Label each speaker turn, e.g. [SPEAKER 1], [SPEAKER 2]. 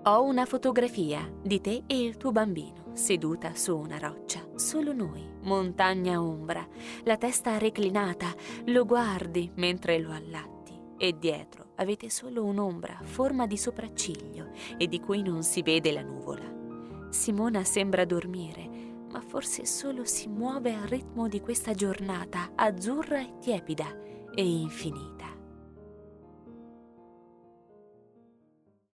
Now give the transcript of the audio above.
[SPEAKER 1] Ho una fotografia di te e il tuo bambino, seduta su una roccia. Solo noi, montagna ombra, la testa reclinata, lo guardi mentre lo allatti e dietro avete solo un'ombra a forma di sopracciglio e di cui non si vede la nuvola. Simona sembra dormire, ma forse solo si muove al ritmo di questa giornata azzurra e tiepida e infinita.